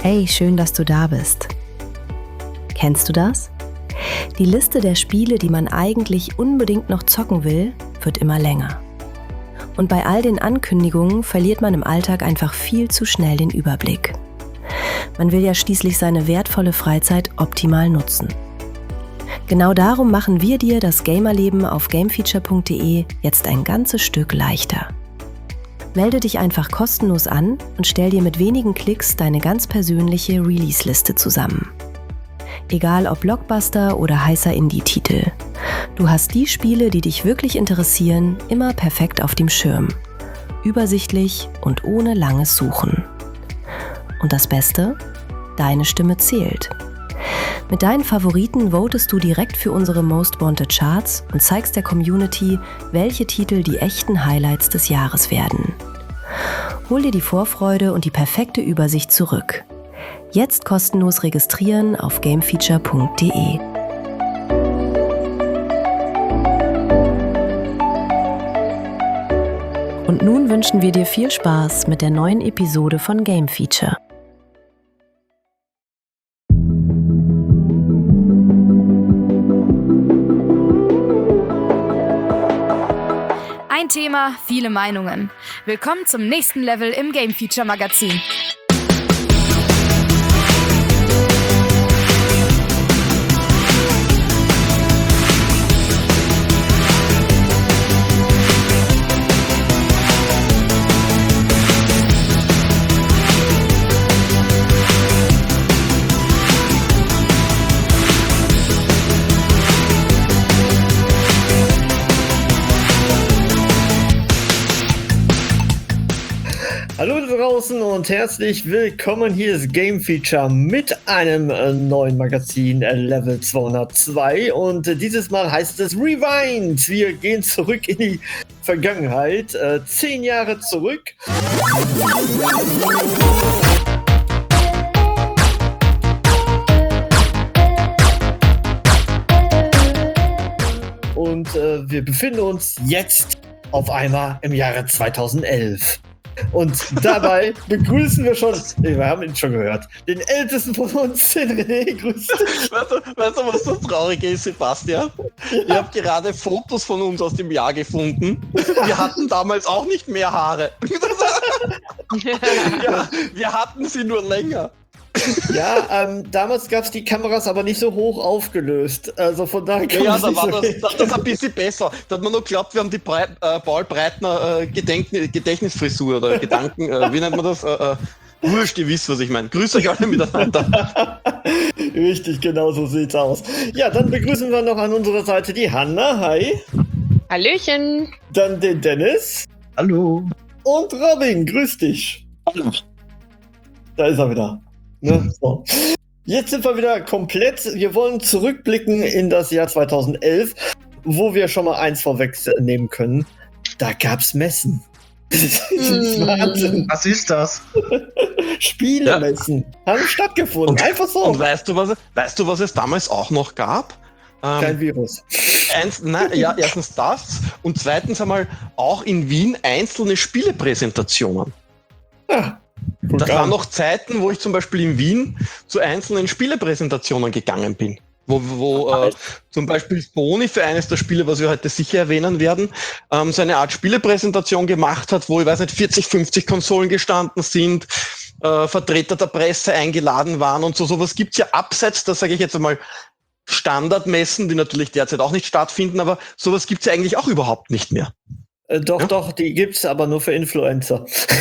Hey, schön, dass du da bist. Kennst du das? Die Liste der Spiele, die man eigentlich unbedingt noch zocken will, wird immer länger. Und bei all den Ankündigungen verliert man im Alltag einfach viel zu schnell den Überblick. Man will ja schließlich seine wertvolle Freizeit optimal nutzen. Genau darum machen wir dir das Gamerleben auf gamefeature.de jetzt ein ganzes Stück leichter. Melde dich einfach kostenlos an und stell dir mit wenigen Klicks deine ganz persönliche Release-Liste zusammen. Egal ob Blockbuster oder heißer Indie-Titel. Du hast die Spiele, die dich wirklich interessieren, immer perfekt auf dem Schirm. Übersichtlich und ohne langes Suchen. Und das Beste? Deine Stimme zählt. Mit deinen Favoriten votest du direkt für unsere Most Wanted Charts und zeigst der Community, welche Titel die echten Highlights des Jahres werden. Hol dir die Vorfreude und die perfekte Übersicht zurück. Jetzt kostenlos registrieren auf gamefeature.de. Und nun wünschen wir dir viel Spaß mit der neuen Episode von Game Feature. Ein Thema, viele Meinungen. Willkommen zum nächsten Level im Game Feature Magazin. Hallo da draußen und herzlich willkommen. Hier ist Game Feature mit einem neuen Magazin Level 202 und dieses Mal heißt es Rewind. Wir gehen zurück in die Vergangenheit, 10 Jahre zurück. Und wir befinden uns jetzt auf einmal im Jahre 2011. Und dabei begrüßen wir schon, wir haben ihn schon gehört, den ältesten von uns, den René. Grüß dich. Weißt du, was das Traurige ist, Sebastian? Ja. Ich habe gerade Fotos von uns aus dem Jahr gefunden. Wir hatten damals auch nicht mehr Haare. Ja, wir hatten sie nur länger. Ja, damals gab es die Kameras aber nicht so hoch aufgelöst. Also von daher kann ja, da war das ein bisschen besser. Da hat man nur geglaubt, wir haben die Paul Breitner Gedächtnisfrisur oder Gedanken, wie nennt man das? Wurscht, ihr wisst, was ich meine. Grüß euch alle miteinander. Richtig, genau so sieht's aus. Ja, dann begrüßen wir noch an unserer Seite die Hanna. Hi. Hallöchen. Dann den Dennis. Hallo. Und Robin, grüß dich. Hallo. Da ist er wieder. Ne? So. Jetzt sind wir wieder komplett. Wir wollen zurückblicken in das Jahr 2011, wo wir schon mal eins vorwegnehmen können. Da gab's Messen. Das ist Wahnsinn. Was ist das? Spielemessen haben stattgefunden. Einfach so. Und weißt du, was es damals auch noch gab? Kein Virus. Erstens das und zweitens einmal auch in Wien einzelne Spielepräsentationen. Ja. Das waren noch Zeiten, wo ich zum Beispiel in Wien zu einzelnen Spielepräsentationen gegangen bin. Wo zum Beispiel Sony für eines der Spiele, was wir heute sicher erwähnen werden, so eine Art Spielepräsentation gemacht hat, wo, ich weiß nicht, 40, 50 Konsolen gestanden sind, Vertreter der Presse eingeladen waren und so. Sowas gibt's ja abseits, das sage ich jetzt einmal, Standardmessen, die natürlich derzeit auch nicht stattfinden, aber sowas gibt's ja eigentlich auch überhaupt nicht mehr. Doch, die gibt's, aber nur für Influencer.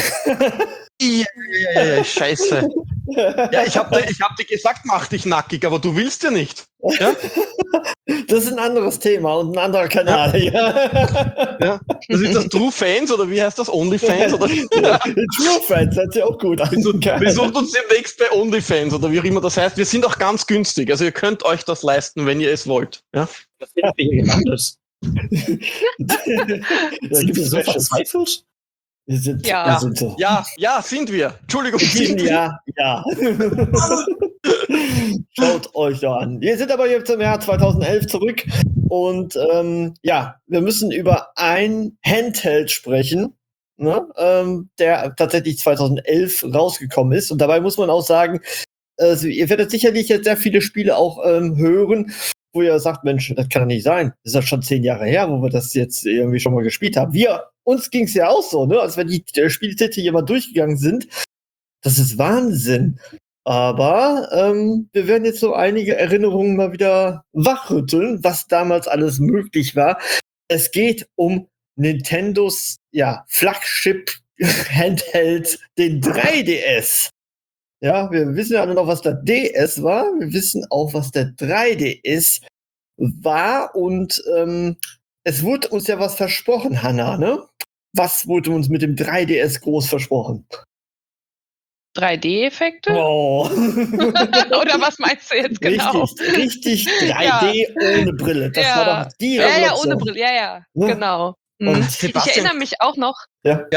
Ja, scheiße. Ja, ich hab dir gesagt, mach dich nackig, aber du willst ja nicht. Ja? Das ist ein anderes Thema und ein anderer Kanal. Ja. Das ist das True Fans oder wie heißt das? OnlyFans? Oder? True Fans hört sich auch gut an. Besucht uns demnächst bei OnlyFans oder wie auch immer das heißt. Wir sind auch ganz günstig. Also ihr könnt euch das leisten, wenn ihr es wollt. Ja? Das ist hier gelandet. Sind wir so verzweifelt? Sind so. Ja, sind wir. Entschuldigung. Ja. Schaut euch doch an. Wir sind aber jetzt im Jahr 2011 zurück und wir müssen über ein Handheld sprechen, ne, der tatsächlich 2011 rausgekommen ist. Und dabei muss man auch sagen, ihr werdet sicherlich jetzt sehr viele Spiele auch hören, wo ihr sagt, Mensch, das kann doch nicht sein. Das ist ja schon 10 Jahre her, wo wir das jetzt irgendwie schon mal gespielt haben. Uns ging es ja auch so, ne, als wenn die Spieltitel hier mal durchgegangen sind. Das ist Wahnsinn. Aber wir werden jetzt so einige Erinnerungen mal wieder wachrütteln, was damals alles möglich war. Es geht um Nintendos Flagship-Handheld, den 3DS. Ja, wir wissen ja alle noch, was der DS war. Wir wissen auch, was der 3DS war. Und es wurde uns ja was versprochen, Hanna, ne? Was wurde uns mit dem 3DS groß versprochen? 3D-Effekte? Oh. Oder was meinst du jetzt genau? Richtig 3D ohne Brille. Das war doch die Revolution. Ja, ohne Brille, ja, genau. Und ich erinnere mich auch noch. Ja?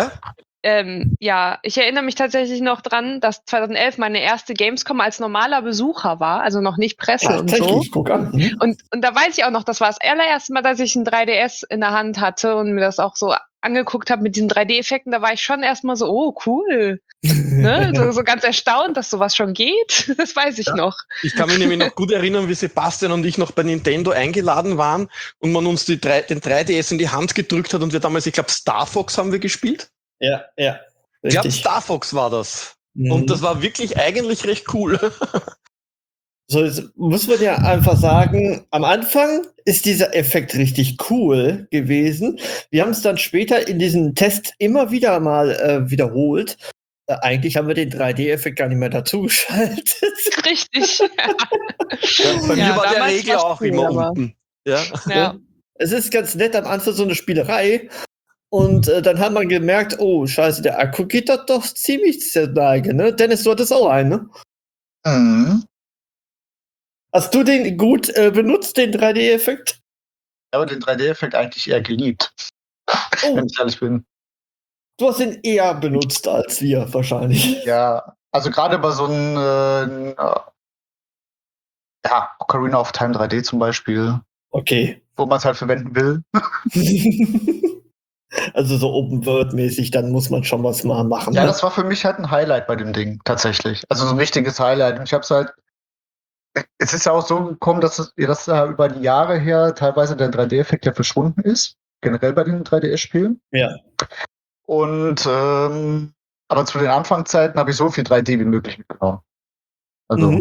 Ich erinnere mich tatsächlich noch dran, dass 2011 meine erste Gamescom als normaler Besucher war, also noch nicht Presse und so. Guck an. Und da weiß ich auch noch, das war das allererste Mal, dass ich ein 3DS in der Hand hatte und mir das auch so angeguckt habe mit diesen 3D-Effekten. Da war ich schon erstmal so, oh, cool. Ne? So ganz erstaunt, dass sowas schon geht. Das weiß ich noch. Ich kann mich nämlich noch gut erinnern, wie Sebastian und ich noch bei Nintendo eingeladen waren und man uns den 3DS in die Hand gedrückt hat und wir damals, ich glaube, Star Fox haben wir gespielt. Ja. Ich glaube, Star Fox war das. Mhm. Und das war wirklich eigentlich recht cool. So, jetzt muss man ja einfach sagen, am Anfang ist dieser Effekt richtig cool gewesen. Wir haben es dann später in diesem Test immer wieder mal wiederholt. Eigentlich haben wir den 3D-Effekt gar nicht mehr dazugeschaltet. Richtig. Bei mir war der Regler auch immer unten. Ja. Es ist ganz nett am Anfang so eine Spielerei. Und dann hat man gemerkt, oh, scheiße, der Akku geht doch ziemlich zur Neige, ne? Dennis, du hattest auch einen, ne? Mhm. Hast du den gut benutzt, den 3D-Effekt? Aber den 3D-Effekt eigentlich eher geliebt. Wenn ich ehrlich bin. Du hast ihn eher benutzt als wir, wahrscheinlich. Ja, also gerade bei so einem Ocarina of Time 3D zum Beispiel. Okay. Wo man es halt verwenden will. Also so Open-World-mäßig, dann muss man schon was mal machen. Ja, ne? das war für mich halt ein Highlight bei dem Ding, tatsächlich. Also so ein richtiges Highlight. Und ich hab's halt. Es ist ja auch so gekommen, dass da über die Jahre her teilweise der 3D-Effekt ja verschwunden ist. Generell bei den 3DS-Spielen. Ja. Und aber zu den Anfangszeiten habe ich so viel 3D wie möglich mitgenommen. Also.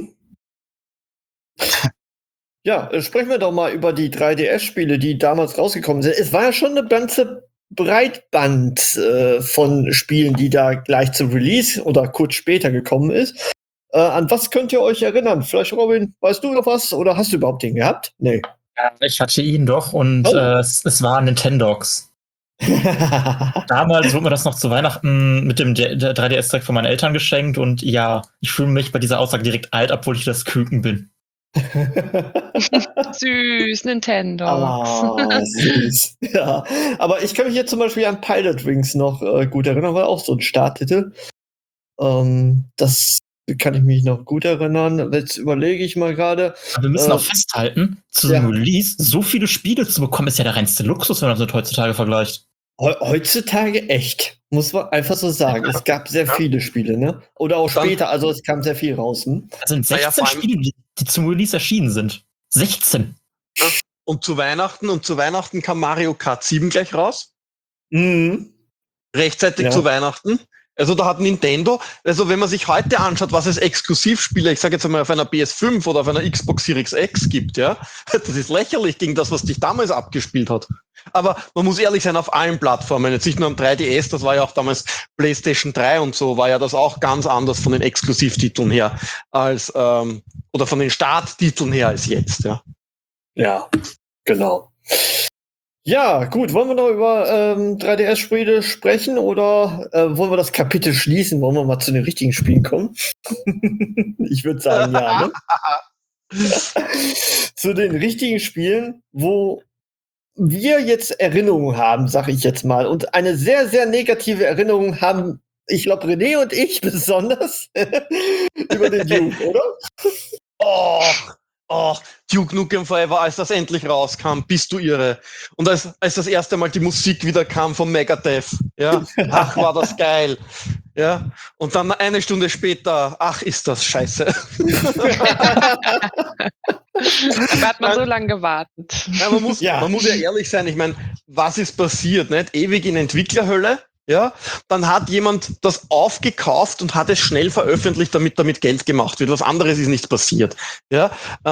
Ja, sprechen wir doch mal über die 3DS-Spiele, die damals rausgekommen sind. Es war ja schon eine ganze Breitband von Spielen, die da gleich zum Release oder kurz später gekommen ist. An was könnt ihr euch erinnern? Vielleicht, Robin, weißt du noch was? Oder hast du überhaupt den gehabt? Nee. Ja, ich hatte ihn doch und es war Nintendogs. Damals wurde mir das noch zu Weihnachten mit dem 3DS direkt von meinen Eltern geschenkt und ja, ich fühle mich bei dieser Aussage direkt alt, obwohl ich das Küken bin. Süß, Nintendo. Süß. Ja, aber ich kann mich jetzt zum Beispiel an Pilot Wings noch gut erinnern, war auch so ein Starttitel. Das kann ich mich noch gut erinnern. Jetzt überlege ich mal gerade. Wir müssen auch festhalten, zu einem Release so viele Spiele zu bekommen, ist ja der reinste Luxus, wenn man das heutzutage vergleicht. Heutzutage echt, muss man einfach so sagen. Es gab sehr viele Spiele, ne? Oder auch später, also es kam sehr viel raus. Hm? Das sind 16 Spiele, die zum Release erschienen sind. 16. Und zu Weihnachten kam Mario Kart 7 gleich raus. Mhm. Rechtzeitig zu Weihnachten. Also da hat Nintendo, also wenn man sich heute anschaut, was es Exklusivspiele, ich sage jetzt einmal auf einer PS5 oder auf einer Xbox Series X gibt, ja, das ist lächerlich gegen das, was dich damals abgespielt hat. Aber man muss ehrlich sein, auf allen Plattformen, jetzt nicht nur am 3DS, das war ja auch damals PlayStation 3 und so, war ja das auch ganz anders von den Exklusivtiteln her als, oder von den Starttiteln her als jetzt, ja. Ja, genau. Ja, gut, wollen wir noch über 3DS-Spiele sprechen oder wollen wir das Kapitel schließen? Wollen wir mal zu den richtigen Spielen kommen? Ich würde sagen, ja, ne? Zu den richtigen Spielen, wo wir jetzt Erinnerungen haben, sag ich jetzt mal, und eine sehr, sehr negative Erinnerung haben, ich glaube, René und ich besonders, über den Duke, oder? Oh, Oh, Duke Nukem Forever, als das endlich rauskam, bist du irre. Und als das erste Mal die Musik wieder kam von Megadeth, ja, ach, war das geil. Ja, und dann eine Stunde später, ach, ist das scheiße. Da hat man so lange gewartet. Ja, man muss ja ehrlich sein, ich meine, was ist passiert? Nicht? Ewig in Entwicklerhölle, ja, dann hat jemand das aufgekauft und hat es schnell veröffentlicht, damit Geld gemacht wird. Was anderes ist nicht passiert. Ja,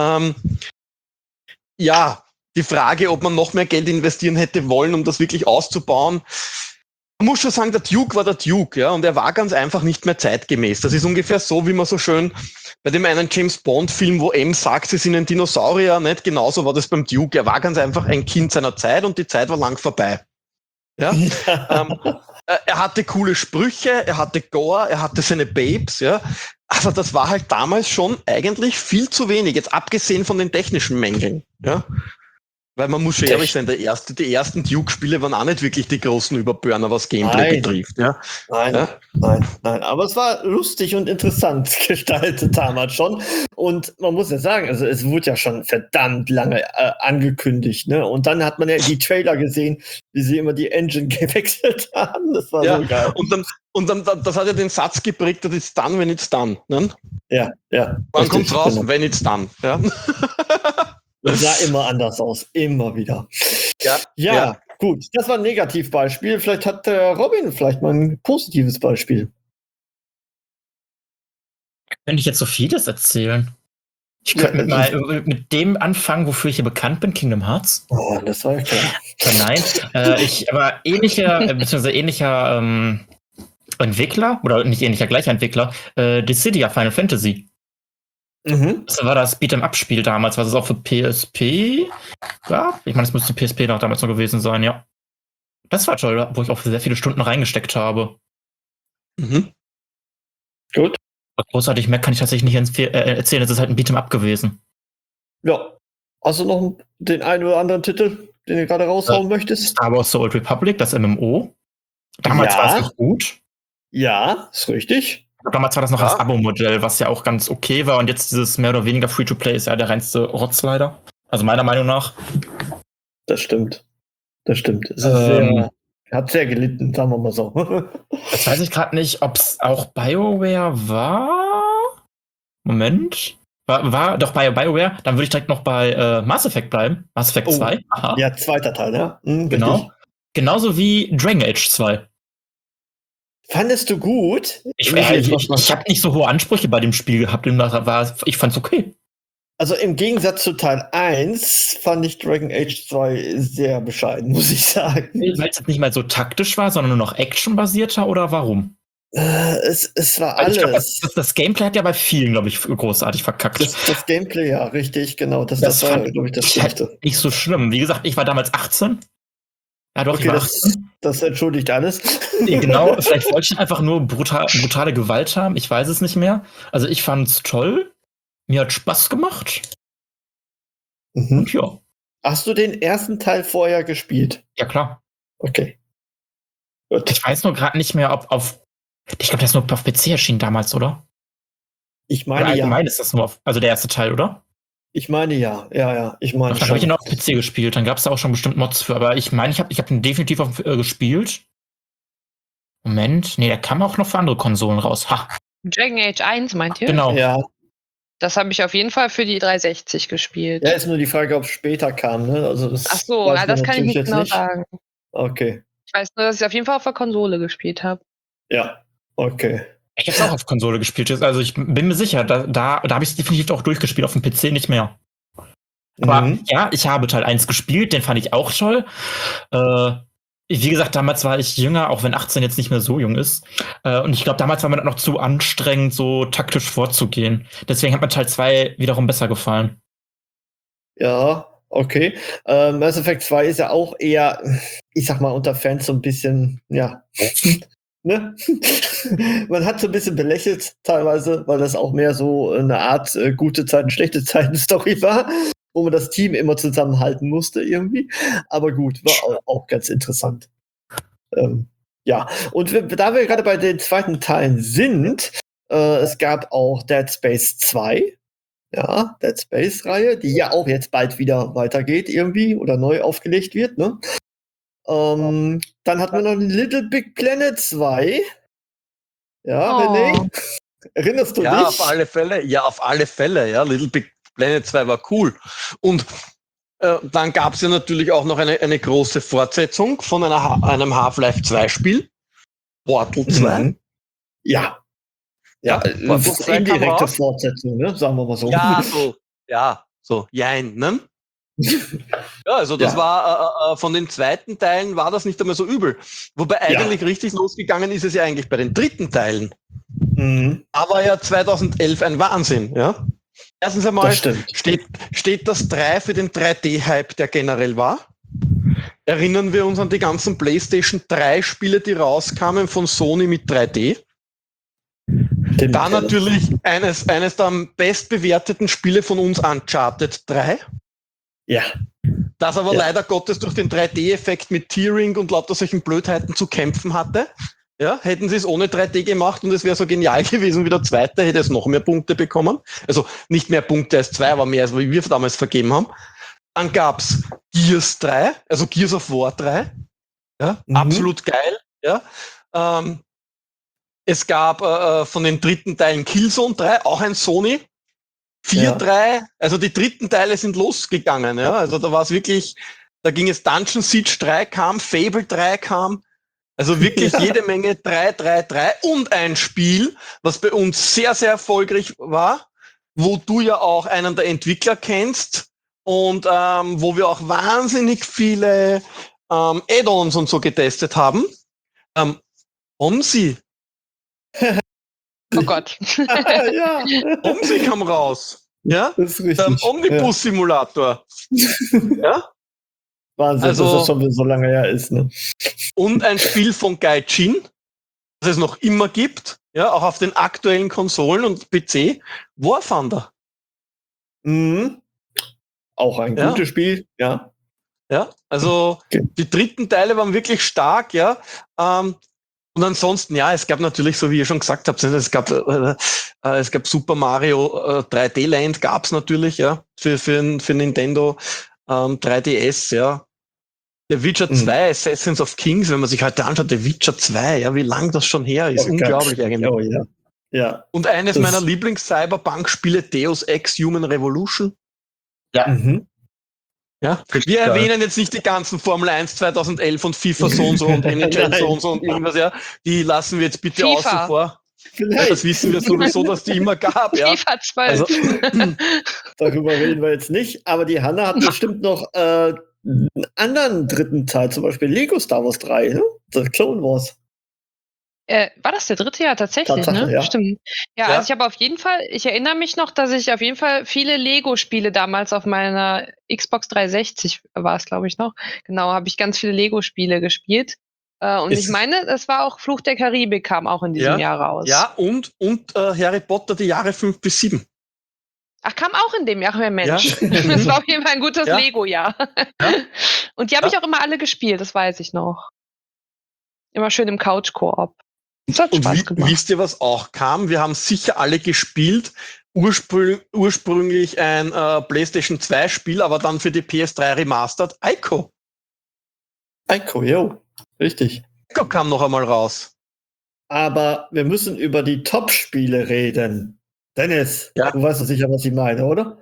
ja, die Frage, ob man noch mehr Geld investieren hätte wollen, um das wirklich auszubauen. Man muss schon sagen, der Duke war der Duke, ja, und er war ganz einfach nicht mehr zeitgemäß. Das ist ungefähr so, wie man so schön bei dem einen James Bond-Film, wo M sagt, sie sind ein Dinosaurier, nicht? Genauso war das beim Duke. Er war ganz einfach ein Kind seiner Zeit und die Zeit war lang vorbei. Ja? Er hatte coole Sprüche, er hatte Gore, er hatte seine Babes, ja. Aber das war halt damals schon eigentlich viel zu wenig, jetzt abgesehen von den technischen Mängeln, ja. Weil man muss schon ehrlich sein, die ersten Duke-Spiele waren auch nicht wirklich die großen Überburner, was Gameplay betrifft. Ja? Nein. Aber es war lustig und interessant gestaltet damals schon. Und man muss ja sagen, also es wurde ja schon verdammt lange angekündigt. Ne? Und dann hat man ja die Trailer gesehen, wie sie immer die Engine gewechselt haben. Das war so geil. Und dann, das hat ja den Satz geprägt, das ist done, when it's done. Ne? Ja. Wann kommt's raus? Genau. When it's done. Ja. Das sah immer anders aus, immer wieder. Ja, gut. Das war ein Negativbeispiel. Vielleicht hat Robin mal ein positives Beispiel. Könnte ich jetzt so vieles erzählen? Ich könnte mal mit dem anfangen, wofür ich hier bekannt bin, Kingdom Hearts. Oh, das war ja klar. Nein, aber ähnlicher Entwickler, oder nicht ähnlicher, gleicher Entwickler, Dissidia Final Fantasy. Das war das Beat'em-Up-Spiel damals, was es auch für PSP gab. Ich meine, es müsste PSP noch damals noch gewesen sein, ja. Das war toll, wo ich auch sehr viele Stunden reingesteckt habe. Gut. Großartig mehr kann ich tatsächlich nicht erzählen. Es ist halt ein Beat'em-Up gewesen. Ja. Hast du noch den einen oder anderen Titel, den du gerade raushauen möchtest? Star Wars The Old Republic, das MMO. Damals war es noch gut. Ja, ist richtig. Damals war das noch das Abo-Modell, was ja auch ganz okay war. Und jetzt dieses mehr oder weniger Free-to-Play ist ja der reinste Rotz leider. Also meiner Meinung nach. Das stimmt. Es ist hat sehr gelitten, sagen wir mal so. Jetzt weiß ich gerade nicht, ob es auch BioWare war. Moment. War doch bei BioWare. Dann würde ich direkt noch bei Mass Effect bleiben. Mass Effect 2. Aha. Ja, zweiter Teil, ja. Genau. Richtig. Genauso wie Dragon Age 2. Fandest du gut? Ich habe nicht so hohe Ansprüche bei dem Spiel gehabt. Ich fand's okay. Also im Gegensatz zu Teil 1 fand ich Dragon Age 2 sehr bescheiden, muss ich sagen. Weil es nicht mal so taktisch war, sondern nur noch actionbasierter, oder warum? Es war alles. Ich glaub, das Gameplay hat ja bei vielen, glaube ich, großartig verkackt. Das Gameplay, ja, richtig, genau. Das war, glaube ich, das Schlimmste. Nicht so schlimm. Wie gesagt, ich war damals 18. Ja, doch, okay, das entschuldigt alles. Genau, vielleicht wollte ich einfach nur brutale Gewalt haben. Ich weiß es nicht mehr. Also ich fand's toll. Mir hat Spaß gemacht. Und ja. Hast du den ersten Teil vorher gespielt? Ja, klar. Okay. Gut. Ich weiß nur gerade nicht mehr, ob ich glaube, der ist nur auf PC erschienen damals, oder? Ich meine, allgemein ist das nur also der erste Teil, oder? Ich meine, ja. Ich meine, dann habe ich ihn auf PC gespielt. Dann gab es da auch schon bestimmt Mods für. Aber ich meine, ich hab ihn definitiv gespielt. Moment. Nee, der kam auch noch für andere Konsolen raus. Ha. Dragon Age 1, meint ihr? Genau. Ja. Das habe ich auf jeden Fall für die 360 gespielt. Ja, ist nur die Frage, ob es später kam, ne? Also das ach so, das kann ich nicht genau sagen. Okay. Ich weiß nur, dass ich auf jeden Fall auf der Konsole gespielt habe. Ja, okay. Ich habe es auch auf Konsole gespielt. Also ich bin mir sicher, da habe ich es definitiv auch durchgespielt, auf dem PC nicht mehr. Aber ja, ich habe Teil 1 gespielt, den fand ich auch toll. Wie gesagt, damals war ich jünger, auch wenn 18 jetzt nicht mehr so jung ist. Und ich glaube, damals war mir das noch zu anstrengend, so taktisch vorzugehen. Deswegen hat mir Teil 2 wiederum besser gefallen. Ja, okay. Mass Effect 2 ist ja auch eher, ich sag mal, unter Fans so ein bisschen, ja. Ne? Man hat so ein bisschen belächelt teilweise, weil das auch mehr so eine Art gute Zeiten, schlechte Zeiten-Story war, wo man das Team immer zusammenhalten musste irgendwie. Aber gut, war auch ganz interessant. Ja, und da wir gerade bei den zweiten Teilen sind, es gab auch Dead Space 2. Ja, Dead Space-Reihe, die ja auch jetzt bald wieder weitergeht irgendwie oder neu aufgelegt wird, ne? Dann hatten wir noch Little Big Planet 2. Ja, René, erinnerst du dich? Ja, auf alle Fälle. Ja, auf alle Fälle. Ja, Little Big Planet 2 war cool. Und dann gab es ja natürlich auch noch eine große Fortsetzung von einem Half-Life 2 Spiel. Portal 2. Mhm. Ja. Ja, Portal 2 kam indirekte raus. Fortsetzung, ne? Sagen wir mal so. So, jein, ne? Ja, also das Ja. war von den zweiten Teilen war das nicht einmal so übel. Wobei eigentlich richtig losgegangen ist es ja eigentlich bei den dritten Teilen. Mhm. Aber ja 2011 ein Wahnsinn, ja. Erstens einmal Das stimmt. steht das 3 für den 3D-Hype, der generell war. Erinnern wir uns an die ganzen PlayStation 3 Spiele, die rauskamen von Sony mit 3D. Dann natürlich eines der am bestbewerteten Spiele von uns, Uncharted 3. Ja. Das aber leider Gottes durch den 3D-Effekt mit Tearing und lauter solchen Blödheiten zu kämpfen hatte. Ja, hätten sie es ohne 3D gemacht und es wäre so genial gewesen wie der zweite, hätte es noch mehr Punkte bekommen. Also nicht mehr Punkte als 2, aber mehr als wie wir damals vergeben haben. Dann gab's Gears 3, also Gears of War 3. Ja, absolut geil. Ja. Es gab von den dritten Teilen Killzone 3, auch ein Sony. 4, 3, also die dritten Teile sind losgegangen. Ja. Also da war es wirklich, da ging es Dungeon Siege 3 kam, Fable 3 kam. Also wirklich jede Menge 3 und ein Spiel, was bei uns sehr, sehr erfolgreich war, wo du ja auch einen der Entwickler kennst und wo wir auch wahnsinnig viele Add-ons und so getestet haben. OMSI. Oh Gott. Ja. OMSI kam raus. Ja? Das ist richtig. Omnibus-Simulator. Ja? Wahnsinn, Also- dass das schon wieder so lange her ist, ne? Und ein Spiel von Gaijin, das es noch immer gibt, ja, auch auf den aktuellen Konsolen und PC, War Thunder. Mhm. Auch ein Ja. gutes Spiel, ja. Ja, also Okay. die dritten Teile waren wirklich stark, ja. Und ansonsten, ja, es gab natürlich, so wie ihr schon gesagt habt, es gab Super Mario 3D Land, gab's natürlich, ja, für Nintendo 3DS, ja. Der Witcher 2, Assassins of Kings, wenn man sich heute anschaut, der Witcher 2, ja, wie lang das schon her ist, Oh, unglaublich Gott. eigentlich. Oh ja. Ja. Und eines Das- meiner Lieblings-Cyberpunk-Spiele, Deus Ex Human Revolution. Mhm. Ja, Richtig wir geil. erwähnen jetzt nicht die ganzen Formel 1 2011 und FIFA so und so und NHL so und so und irgendwas, ja. Die lassen wir jetzt bitte FIFA. außen vor. Vielleicht. Das wissen wir sowieso, dass die immer gab, ja. FIFA 12. Also, Darüber reden wir jetzt nicht, aber die Hanna hat bestimmt noch einen anderen dritten Teil, zum Beispiel Lego Star Wars 3, ne? The Clone Wars. War das der dritte Jahr tatsächlich, Tatsache, ne? ja. Stimmt. Ja, Ja. also ich habe auf jeden Fall, ich erinnere mich noch, dass ich auf jeden Fall viele Lego-Spiele damals auf meiner Xbox 360 war es, glaube ich, noch. Genau, habe ich ganz viele Lego-Spiele gespielt. Und Ist- ich meine, es war auch Fluch der Karibik kam auch in diesem Ja. Jahr raus. ja, und Harry Potter die Jahre 5 bis 7. Ach, kam auch in dem Jahr, ja Mensch. Ja. Das war auf jeden Fall ein gutes Ja. Lego-Jahr. Ja. Und die habe Ja. ich auch immer alle gespielt, das weiß ich noch. Immer schön im Couch-Koop. Das hat Und Spaß gemacht. wisst ihr, was auch kam? Wir haben sicher alle gespielt. Ursprünglich ein PlayStation 2 Spiel, aber dann für die PS3 Remastered. Ico. Ico, jo. Richtig. Ico kam noch einmal raus. Aber wir müssen über die Top-Spiele reden. Dennis, Ja. du weißt doch sicher, was ich meine, oder?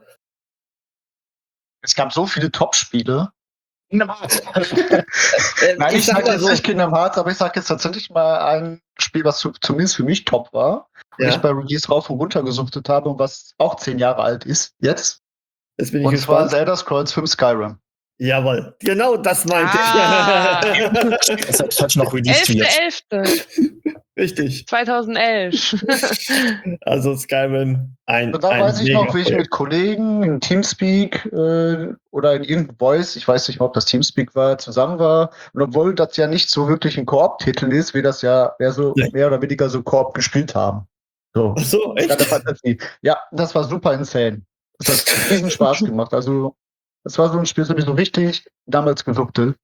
Es gab so viele Top-Spiele. Kingdom Hearts. Nein, ich ich sag sage mal jetzt so, nicht Kingdom Hearts, aber ich sage jetzt tatsächlich mal ein Spiel, was zumindest für mich top war. Und Ja. ich bei Release rauf und runter gesuchtet habe und was auch 10 Jahre alt ist jetzt. jetzt bin ich Und zwar gespannt. Zelda Scrolls 5 Skyrim. Jawohl, genau das meinte Ah. ich. Das hat heute noch released wird. 11.11. Richtig. 2011. Also Skyrim, ein Und da ein weiß ich noch, wie ich Mega-Projekt. mit Kollegen in Teamspeak oder in irgendeinem Voice, ich weiß nicht mehr, ob das Teamspeak war, zusammen war. Und obwohl das ja nicht so wirklich ein Koop-Titel ist, wir das ja Nee. mehr oder weniger so Koop gespielt haben. So. Ach so, echt? Keine Fantasie. Ja, das war super insane. Das hat riesen Spaß gemacht. Also, das war so ein Spiel, das habe ich so richtig damals gesuchtet.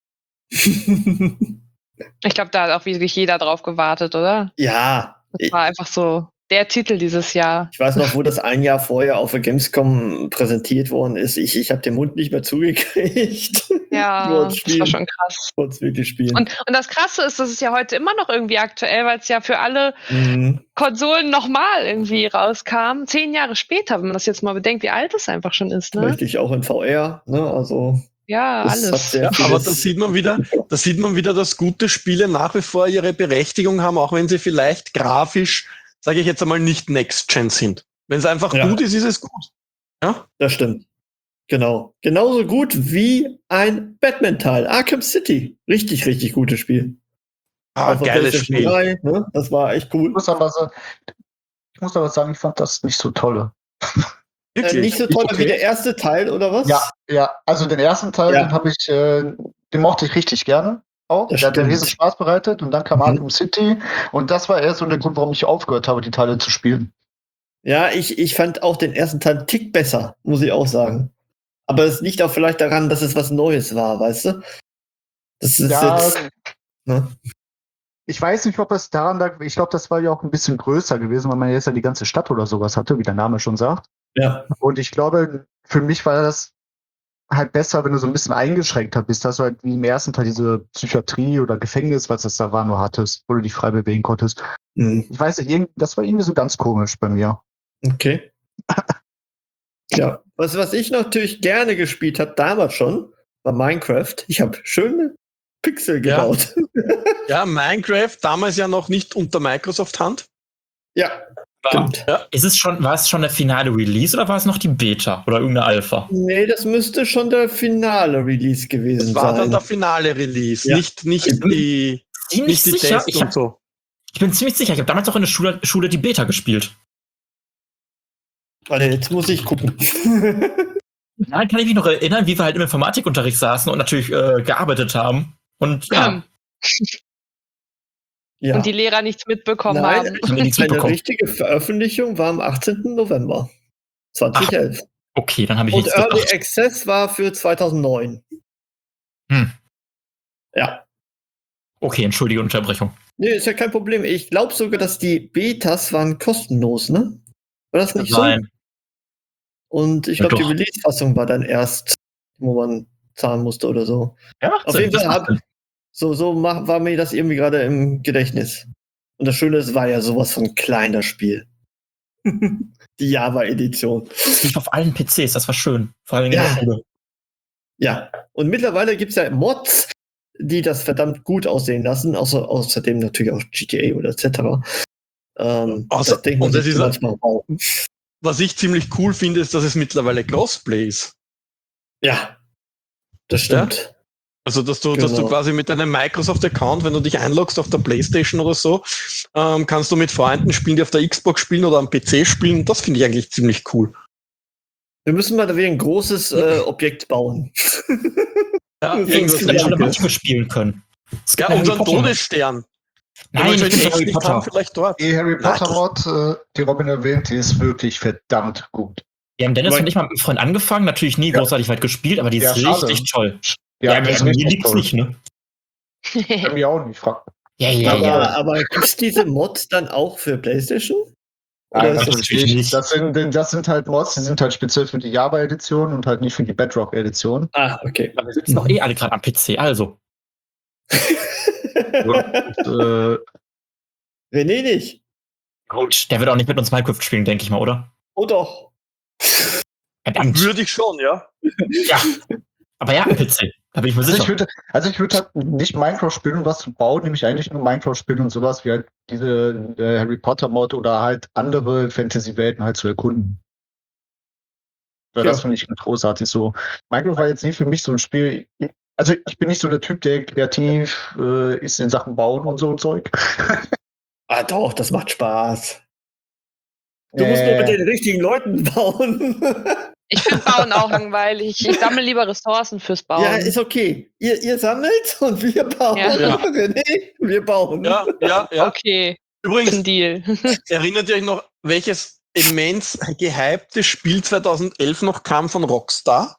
Ich glaube, da hat auch wirklich jeder drauf gewartet, oder? Ja, Das war einfach so. der Titel dieses Jahr. Ich weiß noch, wo das ein Jahr vorher auf der Gamescom präsentiert worden ist. Ich habe den Mund nicht mehr zugekriegt. Ja, das war schon krass. Ich wollte es wirklich spielen. Und das Krasse ist, das ist ja heute immer noch irgendwie aktuell, weil es ja für alle Konsolen nochmal irgendwie rauskam. 10 Jahre später, wenn man das jetzt mal bedenkt, wie alt es einfach schon ist. Ne? Richtig, auch in VR. Ne? Also, ja, alles. Ja, aber da sieht man wieder, dass gute Spiele nach wie vor ihre Berechtigung haben, auch wenn sie vielleicht grafisch, sage ich jetzt einmal, nicht Next-Gen sind. Wenn es einfach gut ist es gut. Ja? Das stimmt. Genau. Genauso gut wie ein Batman-Teil. Arkham City. Richtig, richtig gutes Spiel. Geiles Spiel. 3, ne? Das war echt cool. Ich muss aber sagen, ich fand das nicht so toll. Nicht so toll wie der erste Teil, oder was? Ja, also den ersten Teil, den mochte ich richtig gerne. Auch. Der hat mir riesen Spaß bereitet und dann kam Arkham City und das war erst so der Grund, warum ich aufgehört habe, die Teile zu spielen. Ja, ich fand auch den ersten Teil einen Tick besser, muss ich auch sagen. Aber es liegt auch vielleicht daran, dass es was Neues war, weißt du? Das ist jetzt. Ne? Ich weiß nicht, ob es daran lag, ich glaube, das war ja auch ein bisschen größer gewesen, weil man jetzt ja die ganze Stadt oder sowas hatte, wie der Name schon sagt. Ja. Und ich glaube, für mich war das halt besser, wenn du so ein bisschen eingeschränkter bist, dass du halt wie im ersten Teil diese Psychiatrie oder Gefängnis, was das da war, nur hattest, wo du dich frei bewegen konntest. Ich weiß nicht, das war irgendwie so ganz komisch bei mir. Okay. Ja, was ich natürlich gerne gespielt habe, damals schon, war Minecraft. Ich habe schöne Pixel gebaut. Ja, Minecraft, damals ja noch nicht unter Microsoft-Hand. Ja, stimmt. War es schon der finale Release oder war es noch die Beta oder irgendeine Alpha? Nee, das müsste schon der finale Release gewesen sein. Das war dann der finale Release, nicht die Tests und so. Ich bin ziemlich sicher, ich habe damals auch in der Schule die Beta gespielt. Warte, jetzt muss ich gucken. Nein, kann ich mich noch erinnern, wie wir halt im Informatikunterricht saßen und natürlich gearbeitet haben. Und ja. Ja. Und die Lehrer nichts mitbekommen haben. Eine richtige Veröffentlichung war am 18. November 2011. Okay, dann habe ich nichts gedacht. Und Early Access war für 2009. Ja. Okay, entschuldige Unterbrechung. Nee, ist ja kein Problem. Ich glaube sogar, dass die Betas waren kostenlos, ne? War das nicht so? Und ich glaube, die Release-Fassung war dann erst, wo man zahlen musste oder so. Ja, auf jeden Fall war mir das irgendwie gerade im Gedächtnis. Und das Schöne ist, war ja sowas von kleiner Spiel. Die Java-Edition. Das lief auf allen PCs, das war schön. Vor allem in der Schule. Ja, und mittlerweile gibt es ja Mods, die das verdammt gut aussehen lassen. Außerdem natürlich auch GTA oder etc. Was ich ziemlich cool finde, ist, dass es mittlerweile Crossplay ist. Ja, das stimmt. Ja? Also, dass du quasi mit deinem Microsoft-Account, wenn du dich einloggst auf der PlayStation oder so, kannst du mit Freunden spielen, die auf der Xbox spielen oder am PC spielen. Das finde ich eigentlich ziemlich cool. Wir müssen mal da wieder ein großes Objekt bauen. Ja, irgendwas spielen können. Ja, unseren Todesstern. Nein, ich bin Harry Potter. Vielleicht dort. Die Harry Potter Mod, die Robin erwähnt, die ist wirklich verdammt gut. Wir haben Dennis und ich mal mit einem Freund angefangen, natürlich nie großartig weit gespielt, aber die ist richtig toll. Ja, mir liegt's nicht, ne? Bei mir auch nicht, frag. Aber gibt's diese Mods dann auch für PlayStation? Nein, das natürlich nicht. Das sind halt Mods, die sind halt speziell für die Java-Edition und halt nicht für die Bedrock-Edition. Ah, okay. Aber wir sitzen doch alle gerade am PC, also. René nicht. Gut, der wird auch nicht mit uns Minecraft spielen, denke ich mal, oder? Oh doch. Verdammt. Würde ich schon, ja. Ja. Aber ja, am PC. Da bin ich mir sicher. Ich würde halt nicht Minecraft spielen, um was zu bauen, nämlich eigentlich nur Minecraft spielen und sowas wie halt diese Harry Potter Mod oder halt andere Fantasy-Welten halt zu erkunden. Ja. Das finde ich großartig so. Minecraft war jetzt nicht für mich so ein Spiel. Also ich bin nicht so der Typ, der kreativ ist in Sachen Bauen und so ein Zeug. Ah doch, das macht Spaß. Du musst nur mit den richtigen Leuten bauen. Ich finde Bauen auch langweilig. Ich sammle lieber Ressourcen fürs Bauen. Ja, ist okay. Ihr sammelt und wir bauen. Ja. René, wir bauen. Ja. Okay. Übrigens, ein Deal. Erinnert ihr euch noch, welches immens gehypte Spiel 2011 noch kam von Rockstar?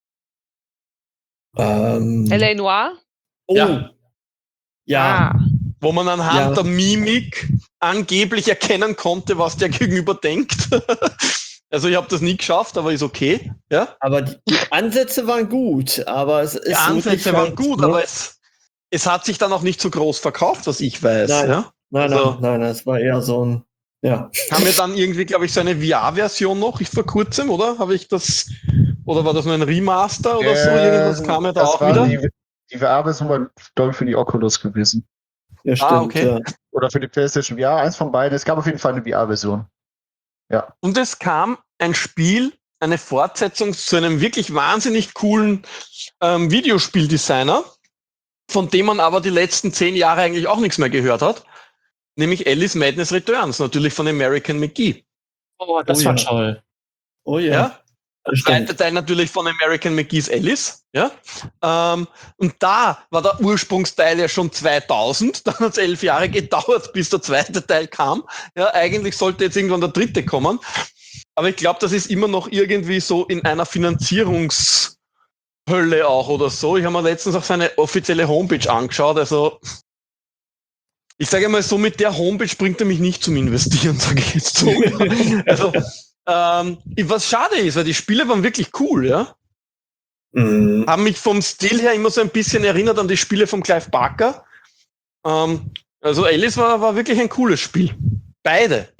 L.A. Noire? Oh. Ja. wo man anhand der Mimik angeblich erkennen konnte, was der Gegenüber denkt. Also ich habe das nie geschafft, aber ist okay. Ja? Aber die Ansätze waren gut, aber es ist Die Ansätze waren gut, ne? aber es hat sich dann auch nicht so groß verkauft, was ich weiß. Nein. Ja? Nein, es war eher so ein, ja. Haben wir dann irgendwie, glaube ich, so eine VR-Version noch vor kurzem, oder? Habe ich das, oder war das nur ein Remaster oder so? Irgendwas kam ja da auch wieder? Die VR-Version war, glaube ich, für die Oculus gewesen. Ja, stimmt. Okay. Ja. Oder für die PlayStation VR, eins von beiden. Es gab auf jeden Fall eine VR-Version. Ja. Und es kam ein Spiel, eine Fortsetzung zu einem wirklich wahnsinnig coolen Videospieldesigner, von dem man aber die letzten 10 Jahre eigentlich auch nichts mehr gehört hat. Nämlich Alice Madness Returns, natürlich von American McGee. Oh, das war toll. Oh ja. Ja? Das Der zweite stimmt. Teil natürlich von American McGee's Alice. Ja? Und da war der Ursprungsteil ja schon 2000. Dann hat es 11 Jahre gedauert, bis der zweite Teil kam. Ja, eigentlich sollte jetzt irgendwann der dritte kommen. Aber ich glaube, das ist immer noch irgendwie so in einer Finanzierungshölle auch oder so. Ich habe mir letztens auch seine offizielle Homepage angeschaut. Also ich sage mal so, mit der Homepage bringt er mich nicht zum Investieren, sage ich jetzt so. Also was schade ist, weil die Spiele waren wirklich cool, ja. Mhm. Haben mich vom Stil her immer so ein bisschen erinnert an die Spiele von Clive Barker. Also Alice war wirklich ein cooles Spiel. Beide.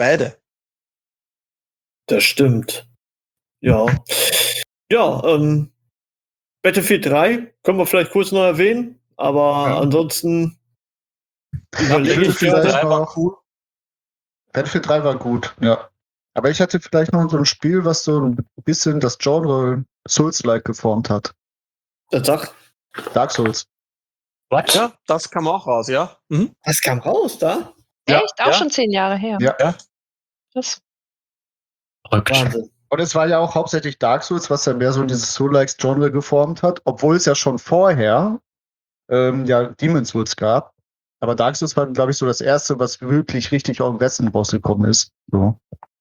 Das stimmt. Ja. Ja, Battlefield 3 können wir vielleicht kurz noch erwähnen, aber ansonsten überlege ich Battlefield 3 gerade. war cool. Battlefield 3 war gut, ja. Aber ich hatte vielleicht noch so ein Spiel, was so ein bisschen das Genre Souls-like geformt hat. Das sagt, Dark Souls. What? Ja, das kam auch raus, ja. Mhm. das kam raus da? Ja, Echt? Auch schon 10 Jahre her. Ja. Das, Wahnsinn. Und es war ja auch hauptsächlich Dark Souls, was ja mehr so dieses Soul-like-Genre geformt hat, obwohl es ja schon vorher Demon's Souls gab. Aber Dark Souls war, glaube ich, so das erste, was wirklich richtig auch im Westen rausgekommen ist. So.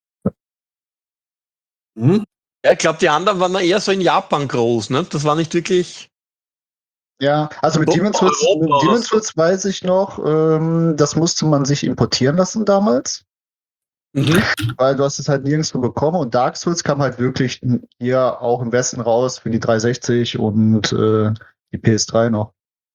Mhm. Ja, ich glaube, die anderen waren eher so in Japan groß, ne? Das war nicht wirklich. Ja, also mit Demon's Souls weiß ich noch, das musste man sich importieren lassen damals. Mhm. Weil du hast es halt nirgendwo bekommen und Dark Souls kam halt wirklich hier auch im Westen raus für die 360 und die PS3 noch.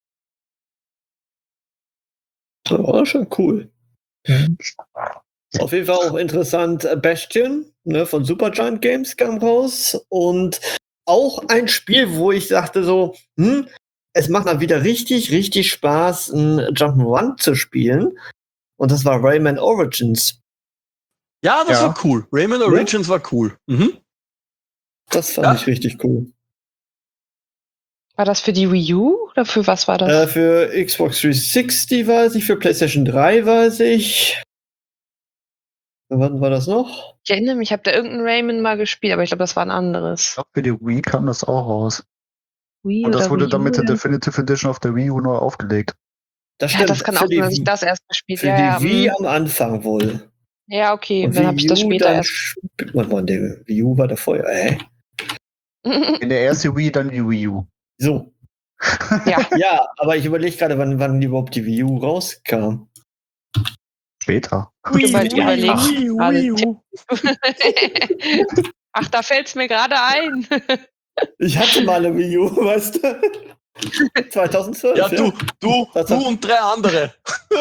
Das war schon cool. Auf jeden Fall auch interessant, Bastion, ne, von Supergiant Games kam raus und auch ein Spiel, wo ich sagte so, es macht mal wieder richtig, richtig Spaß, ein Jump'n'Run zu spielen und das war Rayman Origins. Ja, das Ja. war cool. Rayman Origins war cool. Mhm. Das fand ich richtig cool. war das für die Wii U oder für was war das? Für Xbox 360 weiß ich, für PlayStation 3 weiß ich. Wann war das noch? Ich erinnere mich, ich habe da irgendeinen Rayman mal gespielt, aber ich glaube, das war ein Ich anderes. glaube, für die Wii kam das auch raus. Wii Und das oder wurde Wii dann U, mit der ja. Definitive Edition auf der Wii U neu aufgelegt. Das Ja, stimmt. das kann für auch die sein, dass ich Wii- das erst gespielt Für habe. die Wii am Anfang wohl. Ja, okay, Und dann habe ich das Wii U später dann erst. Wann war der Wii U war der vorher? In der ersten Wii, dann die Wii U. So. Ja. Ja, aber ich überlege gerade, wann überhaupt die Wii U rauskam. Später. Ach, da fällt es mir gerade ein. Ich hatte mal eine Wii U, weißt du? 2012. Ja, du und 3 andere.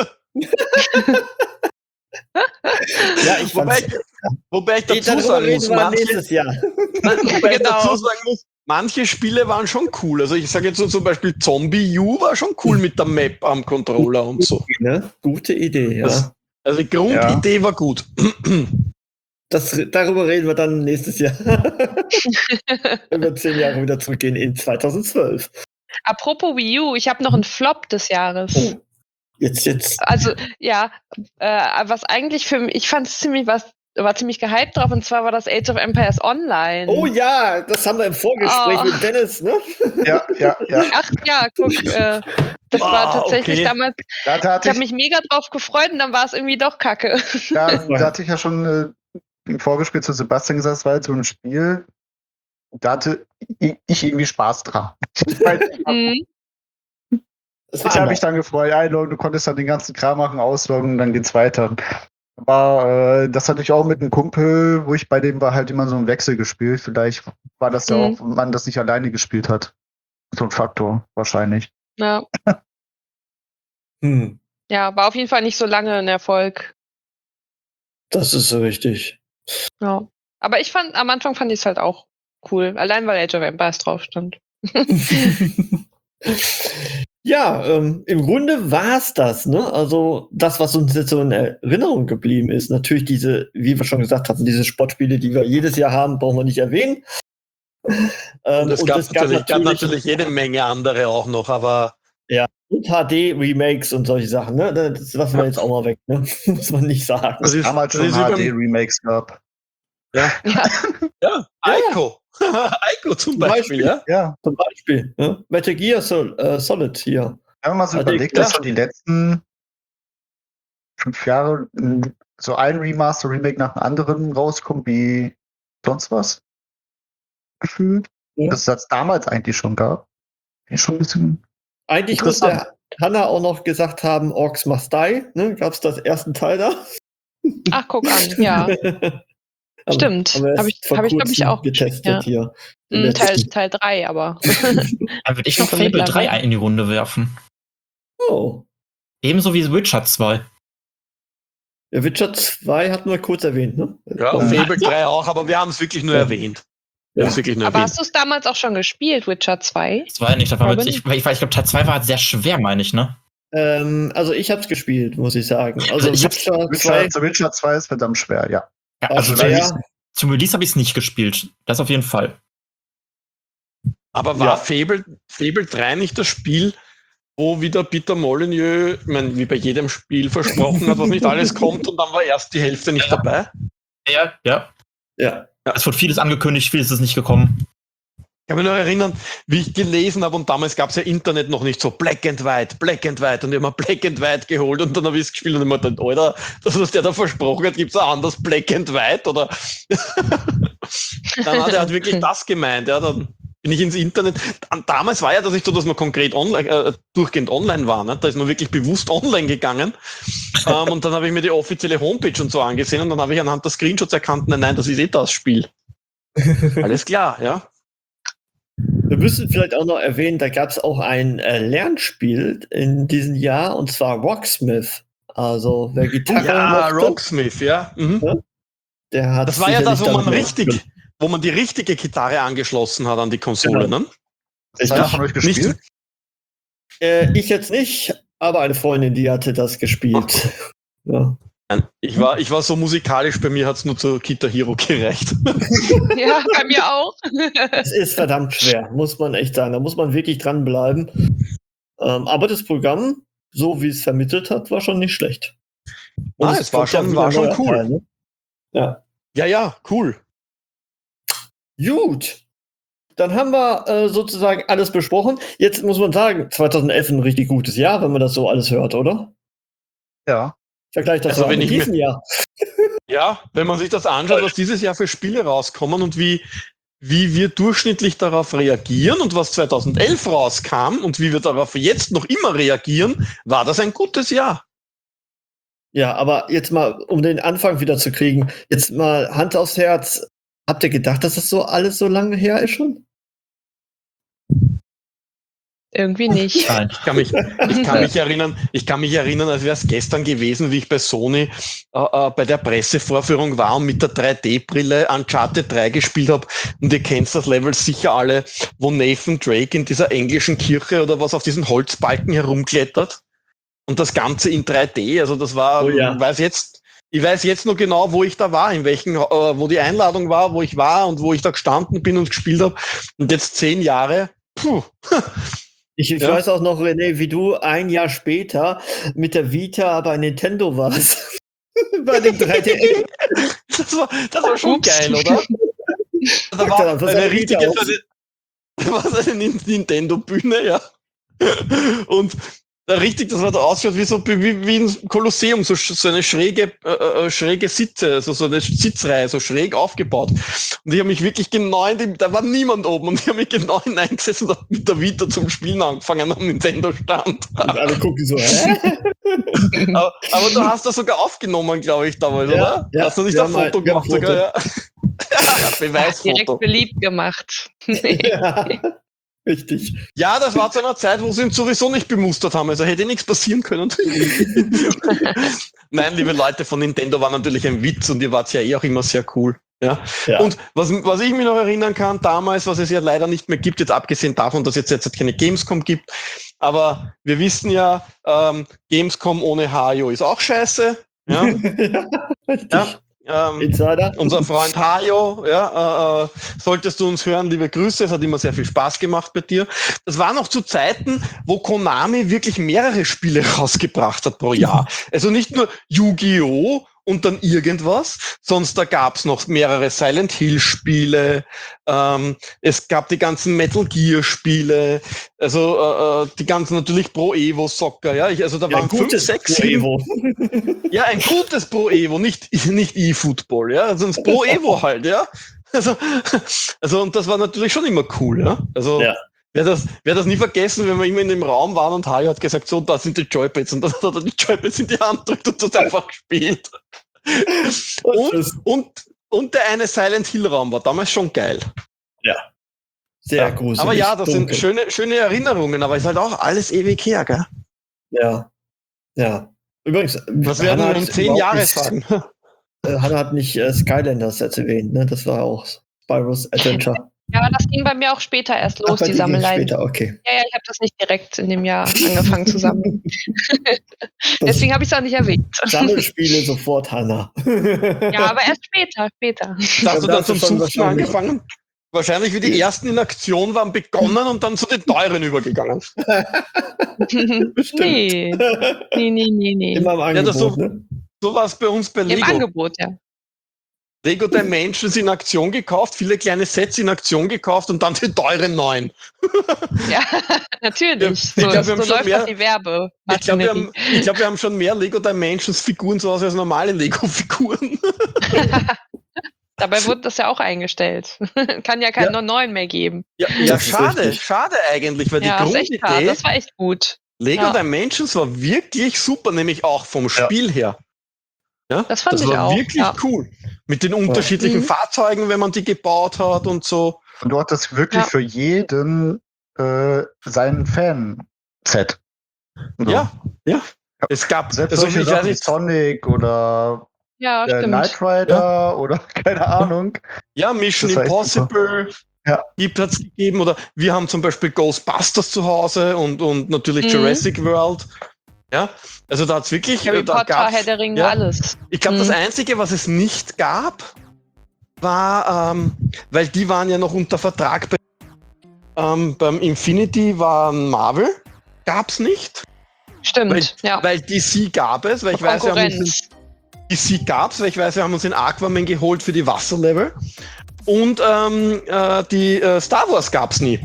Ja, ich fand's. Wobei ich dazu Darüber sagen reden muss, wir nächstes Jahr. wobei ich Genau. dazu sagen muss, manche Spiele waren schon cool. Also ich sage jetzt so zum Beispiel Zombie U war schon cool mit der Map am Controller und so. Ne? Gute Idee, ja. Also die Grundidee war gut. Darüber reden wir dann nächstes Jahr. Wenn wir 10 Jahre wieder zurückgehen in 2012. Apropos Wii U, ich habe noch einen Flop des Jahres. Oh, jetzt. Also, ja, was eigentlich für mich, ich fand es war ziemlich gehypt drauf, und zwar war das Age of Empires Online. Oh ja, das haben wir im Vorgespräch Oh. mit Dennis, ne? Ja. Ach ja, guck, das war tatsächlich okay. damals, Da ich hatte habe mich mega drauf gefreut und dann war es irgendwie doch kacke. da hatte ich ja schon im Vorgespräch zu Sebastian gesagt, es war jetzt so ein Spiel, da hatte ich irgendwie Spaß dran. Mhm. Es Ich habe mich dann gefreut, einloggen, du konntest dann den ganzen Kram machen, ausloggen, dann geht's weiter. Aber das hatte ich auch mit einem Kumpel, wo ich bei dem war halt immer so ein Wechsel gespielt. Vielleicht war das ja auch, wenn man das nicht alleine gespielt hat. So ein Faktor, wahrscheinlich. Ja. Hm, Ja, war auf jeden Fall nicht so lange ein Erfolg. das ist so richtig. Ja. Aber am Anfang fand ich es halt auch cool. Allein weil Age of Empires drauf stand. Ja, im Grunde war es das, ne? Also das, was uns jetzt so in Erinnerung geblieben ist. Natürlich diese, wie wir schon gesagt hatten, diese Sportspiele, die wir jedes Jahr haben, brauchen wir nicht erwähnen. Und es gab natürlich jede Menge andere auch noch, aber und HD-Remakes und solche Sachen, ne? Das lassen wir jetzt auch mal weg, ne? Muss man nicht sagen. Dass es damals schon HD-Remakes gab. Ja, Ico. Ico zum Beispiel, ja. Ja. Zum Beispiel, ne? Metal Gear Solid hier. Wenn man mal so Also, überlegt, dass so die letzten 5 Jahre so ein Remaster-Remake nach dem anderen rauskommt, wie sonst was gefühlt. Ja. Dass es das damals eigentlich schon gab. Ist schon ein bisschen Eigentlich muss interessant. der Hanna auch noch gesagt haben, Orcs Must Die, ne? Gab's das ersten Teil da? Ach, guck an, ja. Stimmt. Habe ich, glaub ich, auch getestet ja. hier. Teil 3, aber. Dann würde ich noch Fable 3 in die Runde werfen. Oh. Ebenso wie Witcher 2. Ja, Witcher 2 hatten wir kurz erwähnt, ne? Ja, und Fable 3 auch, aber wir haben es wirklich nur erwähnt. Wir haben es wirklich nur Aber erwähnt. hast du es damals auch schon gespielt, Witcher 2? Das war ja nicht, das war ich glaube, Teil 2 war sehr schwer, meine ich, ne? Also ich hab's gespielt, muss ich sagen. Also Ich hab's- Witcher 2 ist verdammt schwer, ja. Ja, war also schwer. zum Release habe ich es nicht gespielt. Das auf jeden Fall. Aber war Fable 3 nicht das Spiel, wo wieder Peter Molyneux, ich meine, wie bei jedem Spiel versprochen hat, was nicht alles kommt und dann war erst die Hälfte nicht dabei? Ja. Ja. Es wurde vieles angekündigt, vieles ist nicht gekommen. Ich kann mich noch erinnern, wie ich gelesen habe und damals gab es ja Internet noch nicht so Black and White und ich habe mir Black and White geholt und dann habe ich es gespielt und immer gedacht, Alter, das, was der da versprochen hat, gibt es ein anderes Black and White oder dann hat er halt wirklich das gemeint, ja, dann bin ich ins Internet. Damals war ja das nicht so, dass man konkret online, durchgehend online war, ne? Da ist man wirklich bewusst online gegangen und dann habe ich mir die offizielle Homepage und so angesehen und dann habe ich anhand der Screenshots erkannt, nein, das ist das Spiel. Alles klar, ja. Wir müssen vielleicht auch noch erwähnen, da gab es auch ein Lernspiel in diesem Jahr, und zwar Rocksmith. Also wer Gitarre mochte, Rocksmith, ja. Mhm. der hat Das war ja das, sicherlich wo man die richtige Gitarre angeschlossen hat an die Konsole, Genau. ne? Das hat von euch gespielt? Ich jetzt nicht, aber eine Freundin, die hatte das gespielt. Ja. Nein, ich war so musikalisch, bei mir hat es nur zu Guitar Hero gereicht. Ja, bei mir auch. Es ist verdammt schwer, muss man echt sagen. Da muss man wirklich dranbleiben. Aber das Programm, so wie es vermittelt hat, war schon nicht schlecht. Und Es war schon cool. Teil, ne? Ja. Ja, cool. Gut. Dann haben wir sozusagen alles besprochen. Jetzt muss man sagen, 2011 ein richtig gutes Jahr, wenn man das so alles hört, oder? Ja. Vergleich das Also mal wenn mit ich diesem Jahr. Ja, wenn man sich das anschaut, was dieses Jahr für Spiele rauskommen und wie wir durchschnittlich darauf reagieren und was 2011 rauskam und wie wir darauf jetzt noch immer reagieren, war das ein gutes Jahr. Ja, aber jetzt mal, um den Anfang wieder zu kriegen, jetzt mal Hand aufs Herz. Habt ihr gedacht, dass das so alles so lange her ist schon? Irgendwie nicht. Nein. Ich kann mich erinnern, als wäre es gestern gewesen, wie ich bei Sony bei der Pressevorführung war und mit der 3D-Brille Uncharted 3 gespielt habe. Und ihr kennt das Level sicher alle, wo Nathan Drake in dieser englischen Kirche oder was auf diesen Holzbalken herumklettert. Und das Ganze in 3D. Also das war, ich weiß jetzt noch genau, wo ich da war, in welchen, wo die Einladung war, wo ich war und wo ich da gestanden bin und gespielt habe. Und jetzt 10 Jahre, Ich weiß auch noch, René, wie du ein Jahr später mit der Vita bei Nintendo warst. Bei dem 3DS. Das war schon geil, oder? Da war eine Nintendo-Bühne, ja. Und Richtig, das hat ausschaut wie ein Kolosseum, so eine schräge Sitze, so eine Sitzreihe, so schräg aufgebaut. Und ich habe mich wirklich genau da war niemand oben und ich habe mich genau hineingesessen und mit der Vita zum Spielen angefangen am Nintendo-Stand. Und alle gucken so, hä? aber du hast das sogar aufgenommen, glaube ich, damals, oder? Ja, hast du nicht ein Foto gemacht sogar? Ja. Beweisfoto. Direkt beliebt gemacht. Ja, richtig. Ja, das war zu einer Zeit, wo sie ihn sowieso nicht bemustert haben, also hätte nichts passieren können. Nein, liebe Leute von Nintendo, war natürlich ein Witz und ihr wart ja auch immer sehr cool. Ja. Und was ich mich noch erinnern kann, damals, was es ja leider nicht mehr gibt, jetzt abgesehen davon, dass jetzt keine Gamescom gibt, aber wir wissen ja, Gamescom ohne Hajo ist auch scheiße. Ja. Richtig. Insider. Unser Freund Hajo, solltest du uns hören, liebe Grüße, es hat immer sehr viel Spaß gemacht bei dir. Das war noch zu Zeiten, wo Konami wirklich mehrere Spiele rausgebracht hat pro Jahr. Also nicht nur Yu-Gi-Oh! Und dann irgendwas, sonst da gab's noch mehrere Silent Hill Spiele, es gab die ganzen Metal Gear Spiele, also die ganzen natürlich Pro Evo Soccer, ja, also da waren 5, 6, 7. Ja, ein gutes Pro Evo, nicht eFootball, ja, also das Pro Evo halt, ja. Also und das war natürlich schon immer cool, ja. Also wer das nie vergessen, wenn wir immer in dem Raum waren und Hajo hat gesagt, so, da sind die Joypads und dann hat er die Joypads in die Hand gedrückt und das einfach gespielt. Und der eine Silent Hill Raum war damals schon geil. Ja. Sehr gruselig. Aber ja, das sind schöne Erinnerungen, aber ist halt auch alles ewig her, gell? Ja. Ja. Übrigens, was werden wir in 10 Jahren sagen? Hannah hat nicht Skylanders jetzt erwähnt, ne? Das war auch Spyro's Adventure. Ja, das ging bei mir auch später erst los, die Sammelei. Später, okay. Ja, ich habe das nicht direkt in dem Jahr angefangen zu sammeln. Deswegen habe ich es auch nicht erwähnt. Sammelspiele sofort, Hannah. Ja, aber erst später. Hast du dann zum Suchen angefangen? Wahrscheinlich wie die ersten in Aktion waren begonnen und dann zu den teuren übergegangen. Nee. Immer im Angebot, ja, so war es bei uns bei Lego. Im Angebot, ja. Lego Dimensions in Aktion gekauft, viele kleine Sets in Aktion gekauft und dann die teuren neuen. Ja, natürlich. Ich glaub, so läuft auch die Werbe. Ich glaube, wir haben schon mehr Lego Dimensions Figuren zu Hause als normale Lego Figuren. Dabei wurde das ja auch eingestellt. Kann ja keinen neuen mehr geben. Ja, schade eigentlich, weil die Grundidee, das war echt gut. Lego Dimensions war wirklich super, nämlich auch vom Spiel her. Ja, das fand ich auch. Das war wirklich cool. Mit den unterschiedlichen Fahrzeugen, wenn man die gebaut hat und so. Und du hattest wirklich für jeden sein Fan-Set. So. Ja. Es gab selbst solche Sachen wie Sonic oder Knight Rider oder keine Ahnung. Ja, Mission Impossible hat's gegeben. Oder wir haben zum Beispiel Ghostbusters zu Hause und natürlich Jurassic World. Ja, also da hat's wirklich Harry Potter, Herr der Ringe, alles. Ich glaube, das Einzige, was es nicht gab, war, weil die waren ja noch unter Vertrag beim Infinity waren Marvel, gab's nicht. Stimmt, weil DC gab es, weil ich weiß, wir haben uns den Aquaman geholt für die Wasserlevel und die Star Wars gab's nie.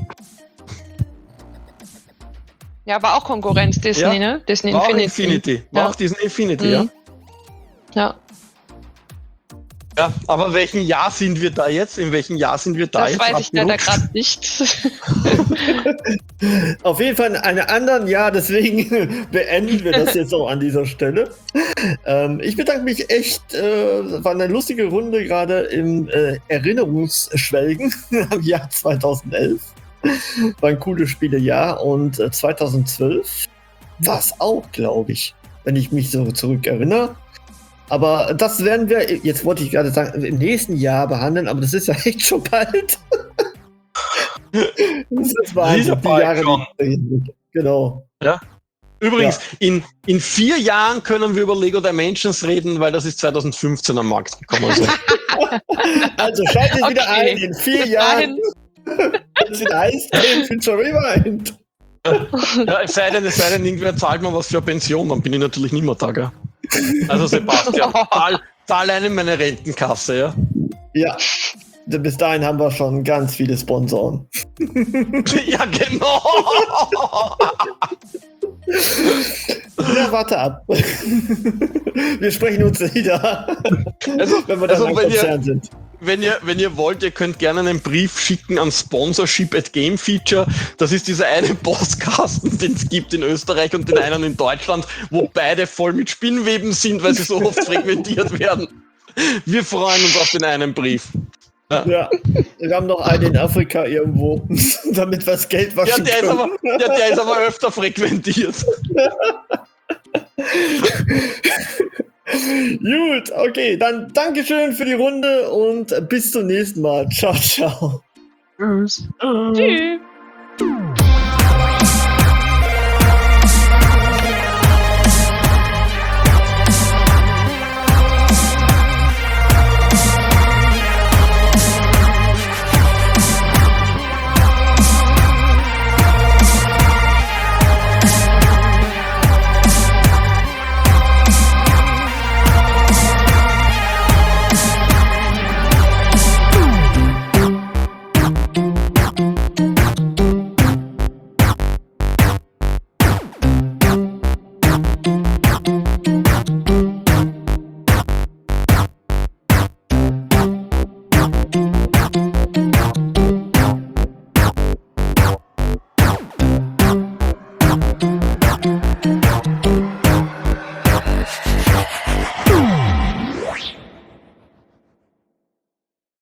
Ja, war auch Konkurrenz, Disney, ne? Disney war Infinity. War auch Disney Infinity, ja. Ja, aber in welchem Jahr sind wir da jetzt? Das weiß ich leider gerade nicht. Auf jeden Fall in einem anderen Jahr, deswegen beenden wir das jetzt auch an dieser Stelle. Ich bedanke mich echt, war eine lustige Runde gerade im Erinnerungsschwelgen am Jahr 2011. War ein cooles Spielejahr und 2012 war es auch, glaube ich, wenn ich mich so zurückerinnere. Aber das werden wir, jetzt wollte ich gerade sagen, im nächsten Jahr behandeln, aber das ist ja echt schon bald. Das war die Jahre schon. Genau. Ja. Übrigens, in 4 Jahren können wir über Lego Dimensions reden, weil das ist 2015 am Markt gekommen. Also schaltet wieder ein, in 4 Jahren. Das heißt, Game Feature Rewind. Ja, es sei denn, irgendwer zahlt mir was für eine Pension, dann bin ich natürlich nicht mehr da, gell? Also Sebastian, zahl einen in meine Rentenkasse, ja? Ja, bis dahin haben wir schon ganz viele Sponsoren. Ja, genau! warte ab. Wir sprechen uns wieder, wenn wir dann am Konzern sind. Wenn ihr wollt, ihr könnt gerne einen Brief schicken an Sponsorship@GameFeature. Das ist dieser eine Postkasten, den es gibt in Österreich und den einen in Deutschland, wo beide voll mit Spinnweben sind, weil sie so oft frequentiert werden. Wir freuen uns auf den einen Brief. Ja, wir haben noch einen in Afrika irgendwo, damit wir das Geld waschen können. Der ist aber öfter frequentiert. Gut, okay, dann Dankeschön für die Runde und bis zum nächsten Mal. Ciao, ciao. Tschüss.